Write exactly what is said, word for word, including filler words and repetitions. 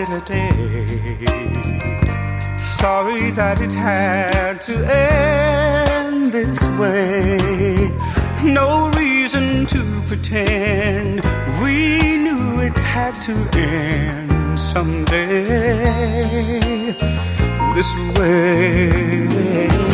better day. Sorry that it had to end this way. No reason to pretend. We knew it had to end someday. This way.